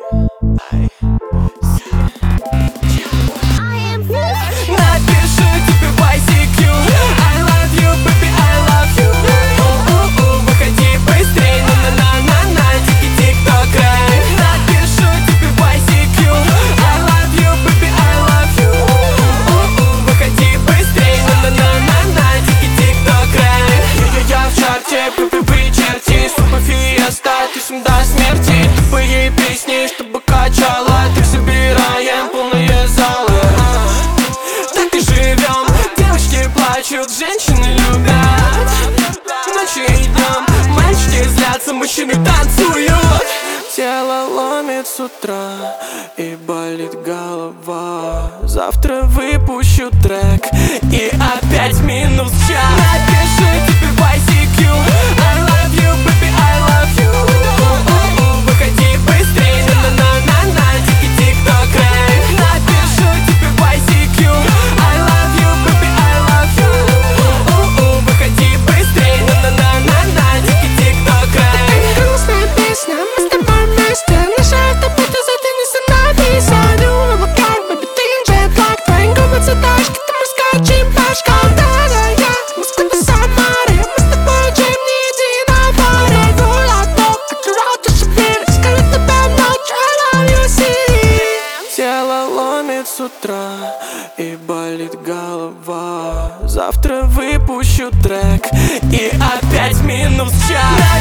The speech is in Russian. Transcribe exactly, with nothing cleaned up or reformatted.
Напишу тебе в ай си кью I love you, baby, I love you. У-у-у, выходи быстрей, на-на-на-на-на, дикий тик-ток рай. Напишу тебе в ай си кью I love you, baby, I love you. У-у-у, выходи быстрей, на-на-на-на-на, дикий тик-ток рай. Я-я-я в чарте, пы-пы-пы, черти, супер фиеста, ты всем до смерти. Тупые песни, чтобы качало, так собираем полные залы. Так и живем, девочки плачут, женщины любят. Ночью и днем, мальчики злятся, мужчины танцуют. Тело ломит с утра и болит голова. Завтра выпущу трек и опять минус час. Напишу тебе в ай си кью I love you, baby, I love you. У-у-у, выходи быстрей, на-на-на-на-на, дикий тик-ток рай. Напишу тебе в ай си кью I love you, baby, I love you. У-у-у, выходи быстрей, на-на-на-на-на, дикий тик-ток рай. Грустная песня, мы с тобой вместе. Наша эта будто задвинется на писанию. Облаках, baby, ты джетлаг. Твои губы цветочки, ты морская чебашка. Да-да-я, Москва до Самары. Мы с тобой джем, не единой паре. Гуляй-топ, аккуратно шевель. Скажу тебе в ночь I love you, see. Тело ломит с утра и болит голова. Завтра выпущу трек и опять минус час.